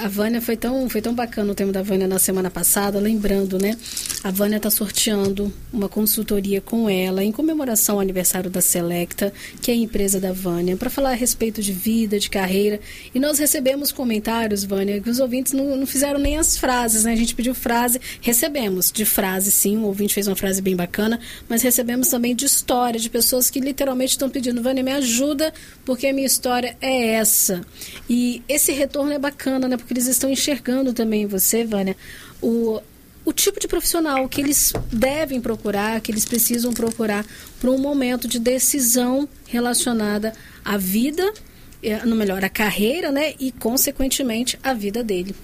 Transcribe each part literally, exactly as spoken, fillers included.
a Vânia, foi tão, foi tão bacana o tema da Vânia na semana passada, lembrando, né? A Vânia está sorteando uma consultoria com ela em comemoração ao aniversário da Selecta, que é a empresa da Vânia, para falar a respeito de vida, de carreira. E nós recebemos comentários, Vânia, que os ouvintes não, não fizeram nem as frases, né? A gente pediu frase, recebemos de frase, sim, o ouvinte fez uma frase bem bacana, mas recebemos também de história, de pessoas que literalmente estão pedindo, Vânia, me ajuda, porque a minha história é essa. E esse retorno é bacana, né? Porque eles estão enxergando também em você, Vânia, o, o tipo de profissional que eles devem procurar, que eles precisam procurar para um momento de decisão relacionada à vida, no melhor, à carreira, né? E, consequentemente, à vida dele.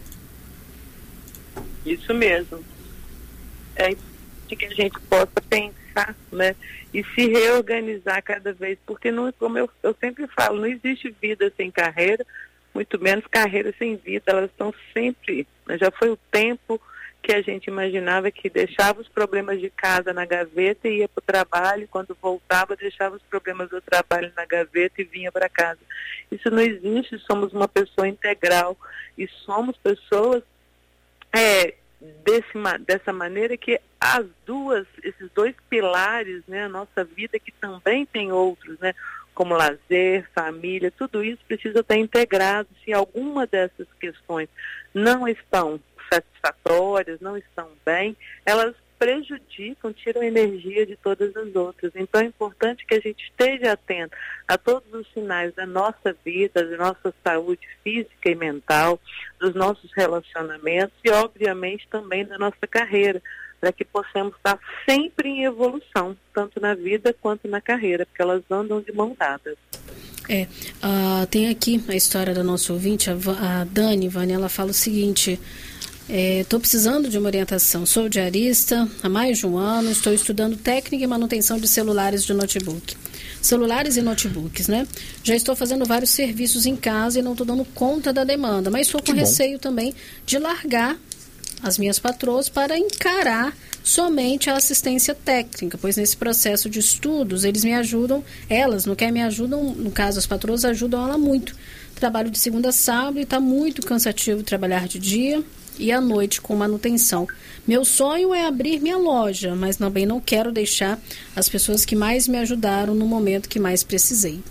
Isso mesmo. É que a gente possa pensar, né? E se reorganizar cada vez, porque não, como eu, eu sempre falo, não existe vida sem carreira, muito menos carreira sem vida. Elas estão sempre, né? Já foi o tempo que a gente imaginava que deixava os problemas de casa na gaveta e ia para o trabalho, quando voltava deixava os problemas do trabalho na gaveta e vinha para casa. Isso não existe, somos uma pessoa integral e somos pessoas é, desse, dessa maneira que as duas, esses dois pilares, né, a nossa vida, que também tem outros, né, como lazer, família, tudo isso precisa estar integrado. Se alguma dessas questões não estão satisfatórias, não estão bem, elas prejudicam, tiram energia de todas as outras. Então é importante que a gente esteja atento a todos os sinais da nossa vida, da nossa saúde física e mental, dos nossos relacionamentos e, obviamente, também da nossa carreira, para que possamos estar sempre em evolução, tanto na vida quanto na carreira, porque elas andam de mão dadas. É, uh, tem aqui a história da nossa ouvinte, a, a Dani, Vânia, ela fala o seguinte: estou é, precisando de uma orientação, sou diarista há mais de um ano, estou estudando técnica e manutenção de celulares de notebook. Celulares e notebooks, né? Já estou fazendo vários serviços em casa e não estou dando conta da demanda, mas estou com receio também de largar as minhas patroas para encarar somente a assistência técnica, pois nesse processo de estudos eles me ajudam, elas, no que me ajudam, no caso as patroas ajudam ela muito. Trabalho de segunda a sábado e está muito cansativo trabalhar de dia e à noite com manutenção. Meu sonho é abrir minha loja, mas também não quero deixar as pessoas que mais me ajudaram no momento que mais precisei.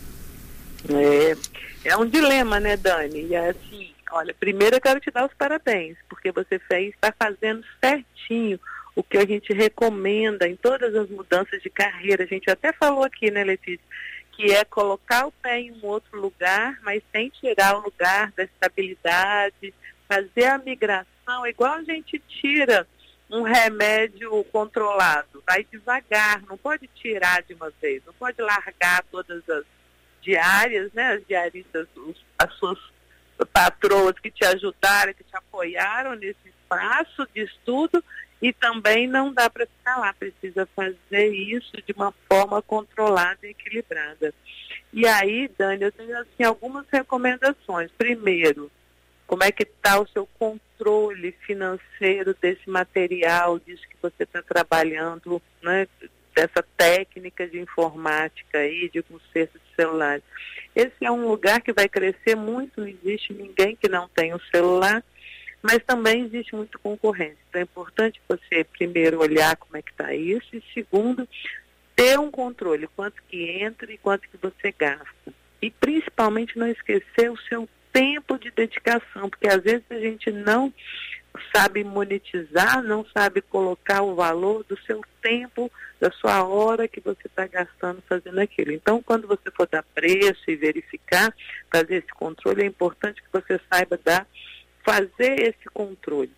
É, é um dilema, né, Dani? E é assim, olha, primeiro eu quero te dar os parabéns, porque você fez, está fazendo certinho o que a gente recomenda em todas as mudanças de carreira. A gente até falou aqui, né, Letícia, que é colocar o pé em um outro lugar, mas sem tirar o lugar da estabilidade, fazer a migração, igual a gente tira um remédio controlado, vai devagar, não pode tirar de uma vez, não pode largar todas as diárias, né, as diaristas, os, as suas patroas que te ajudaram, que te apoiaram nesse espaço de estudo, e também não dá para ficar lá, precisa fazer isso de uma forma controlada e equilibrada. E aí, Dani, eu tenho assim, algumas recomendações. Primeiro, como é que está o seu controle financeiro desse material, disso que você está trabalhando, né, dessa técnica de informática aí, de conserto de celulares. Esse é um lugar que vai crescer muito, não existe ninguém que não tenha um celular, mas também existe muita concorrência. Então é importante você, primeiro, olhar como é que está isso, e segundo, ter um controle, quanto que entra e quanto que você gasta. E principalmente não esquecer o seu tempo de dedicação, porque às vezes a gente não sabe monetizar, não sabe colocar o valor do seu tempo, da sua hora que você está gastando fazendo aquilo. Então, quando você for dar preço e verificar, fazer esse controle, é importante que você saiba dar, fazer esse controle.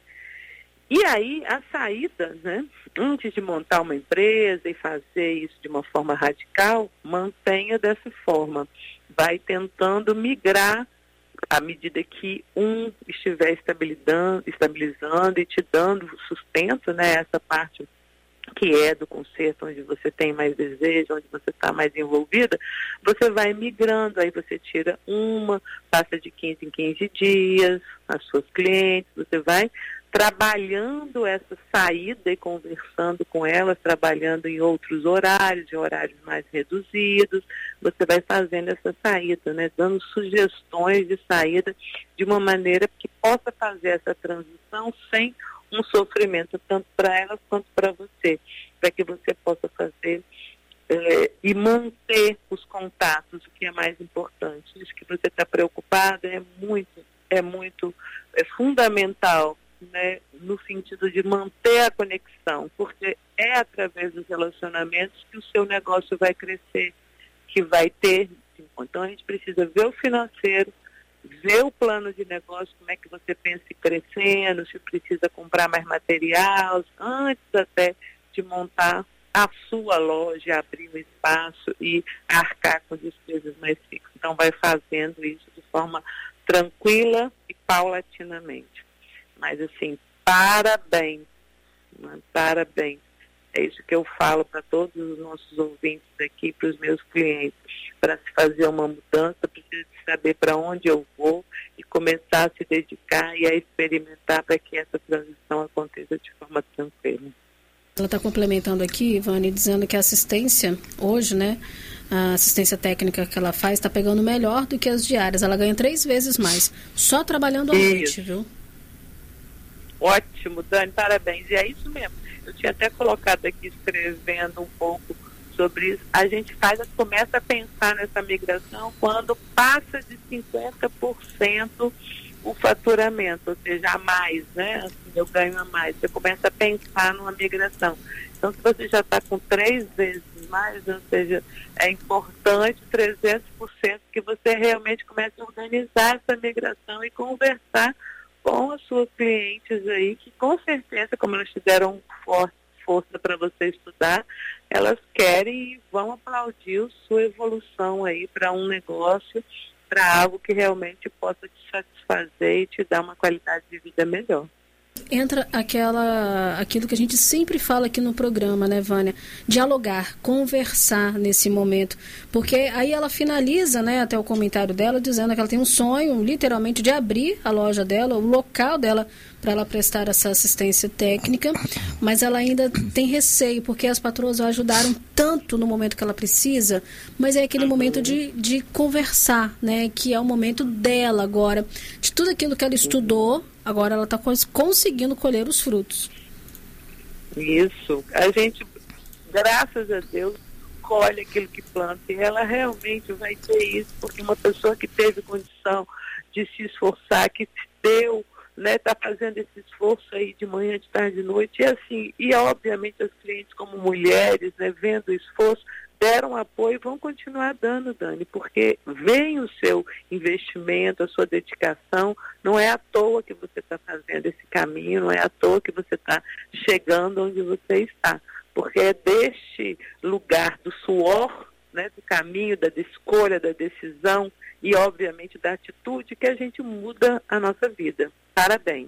E aí, a saída, né, antes de montar uma empresa e fazer isso de uma forma radical, mantenha dessa forma. Vai tentando migrar à medida que um estiver estabilizando, estabilizando e te dando sustento, né, essa parte que é do conserto, onde você tem mais desejo, onde você está mais envolvida, você vai migrando, aí você tira uma, passa de quinze em quinze dias, as suas clientes, você vai trabalhando essa saída e conversando com elas, trabalhando em outros horários, em horários mais reduzidos, você vai fazendo essa saída, né, dando sugestões de saída de uma maneira que possa fazer essa transição sem um sofrimento, tanto para elas quanto para você, para que você possa fazer é, e manter os contatos, o que é mais importante. Isso que você está preocupado é muito, é muito, é fundamental, né, no sentido de manter a conexão, porque é através dos relacionamentos que o seu negócio vai crescer, que vai ter. Então a gente precisa ver o financeiro, ver o plano de negócio, como é que você pensa em crescendo, se precisa comprar mais material, antes até de montar a sua loja, abrir um espaço e arcar com despesas mais fixas. Então vai fazendo isso de forma tranquila e paulatinamente. Mas, assim, parabéns, né? Parabéns. É isso que eu falo para todos os nossos ouvintes aqui, para os meus clientes. Para se fazer uma mudança, precisa de saber para onde eu vou e começar a se dedicar e a experimentar para que essa transição aconteça de forma tranquila. Ela está complementando aqui, Ivane, dizendo que a assistência, hoje, né, a assistência técnica que ela faz está pegando melhor do que as diárias. Ela ganha três vezes mais, só trabalhando à isso. noite, viu? Ótimo, Dani, parabéns. E é isso mesmo. Eu tinha até colocado aqui, escrevendo um pouco sobre isso. A gente faz, começa a pensar nessa migração quando passa de cinquenta por cento o faturamento, ou seja, a mais, né? Assim, eu ganho a mais. Você começa a pensar numa migração. Então, se você já está com três vezes mais, ou seja, é importante trezentos por cento que você realmente comece a organizar essa migração e conversar com as suas clientes aí, que com certeza, como elas tiveram for força para você estudar, elas querem e vão aplaudir a sua evolução aí para um negócio, para algo que realmente possa te satisfazer e te dar uma qualidade de vida melhor. Entra aquela, aquilo que a gente sempre fala aqui no programa, né, Vânia? Dialogar, conversar nesse momento. Porque aí ela finaliza, né, até o comentário dela, dizendo que ela tem um sonho, literalmente, de abrir a loja dela, o local dela, para ela prestar essa assistência técnica, mas ela ainda tem receio, porque as patroas a ajudaram tanto no momento que ela precisa, mas é aquele momento de, de conversar, né, que é o momento dela agora, de tudo aquilo que ela estudou, agora ela está conseguindo colher os frutos. Isso. A gente, graças a Deus, colhe aquilo que planta, e ela realmente vai ter isso, porque uma pessoa que teve condição de se esforçar, que deu, né, tá fazendo esse esforço aí de manhã, de tarde, de noite, e assim, e obviamente as clientes como mulheres, né, vendo o esforço, deram apoio e vão continuar dando, Dani, porque vem o seu investimento, a sua dedicação, não é à toa que você está fazendo esse caminho, não é à toa que você está chegando onde você está, porque é deste lugar do suor, né, do caminho, da escolha, da decisão e, obviamente, da atitude que a gente muda a nossa vida. Parabéns.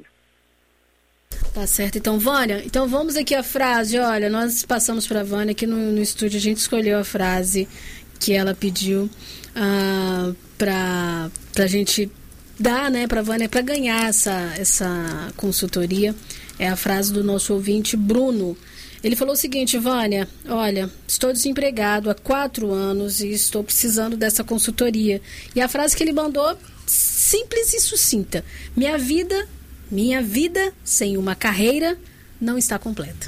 Tá certo. Então, Vânia, então vamos aqui a frase. Olha, nós passamos para a Vânia aqui no, no estúdio, a gente escolheu a frase que ela pediu ah, para a gente dar, né, para a Vânia, para ganhar essa, essa consultoria. É a frase do nosso ouvinte, Bruno. Ele falou o seguinte: Vânia, olha, estou desempregado há quatro anos e estou precisando dessa consultoria. E a frase que ele mandou, simples e sucinta: minha vida, minha vida sem uma carreira não está completa.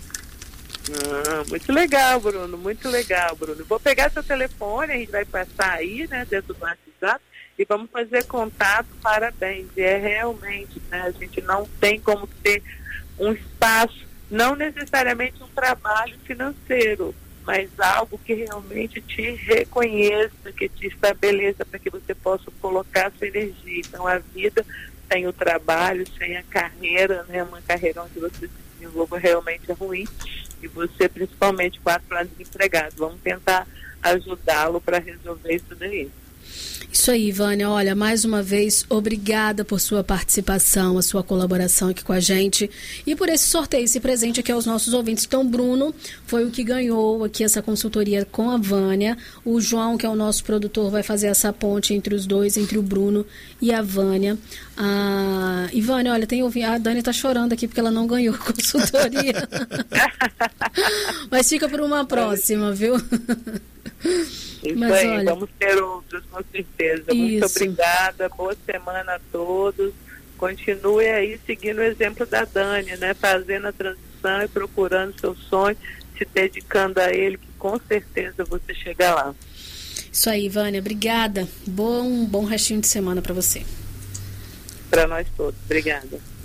Ah, muito legal, Bruno, muito legal, Bruno. Vou pegar seu telefone, a gente vai passar aí, né, dentro do WhatsApp, e vamos fazer contato. Parabéns. E é realmente, né, a gente não tem como ter um espaço, não necessariamente um trabalho financeiro, mas algo que realmente te reconheça, que te estabeleça para que você possa colocar a sua energia. Então, a vida sem o trabalho, sem a carreira, né, uma carreira onde você se desenvolva realmente é ruim, e você, principalmente, quatro anos desempregado. Vamos tentar ajudá-lo para resolver isso daí. Isso aí, Vânia. Olha, mais uma vez, obrigada por sua participação, a sua colaboração aqui com a gente e por esse sorteio, esse presente aqui aos nossos ouvintes. Então, Bruno foi o que ganhou aqui essa consultoria com a Vânia. O João, que é o nosso produtor, vai fazer essa ponte entre os dois, entre o Bruno e a Vânia. Ah, Ah, Ivânia, olha, tem ouvido, a Dani está chorando aqui porque ela não ganhou consultoria. Mas fica por uma próxima, viu? Isso Mas, aí, olha, vamos ter outros, com certeza. Isso. Muito obrigada, boa semana a todos. Continue aí seguindo o exemplo da Dani, né? Fazendo a transição e procurando seu sonho, se dedicando a ele, que com certeza você chega lá. Isso aí, Vânia, obrigada. Bom, bom restinho de semana para você. Para nós todos. Obrigada.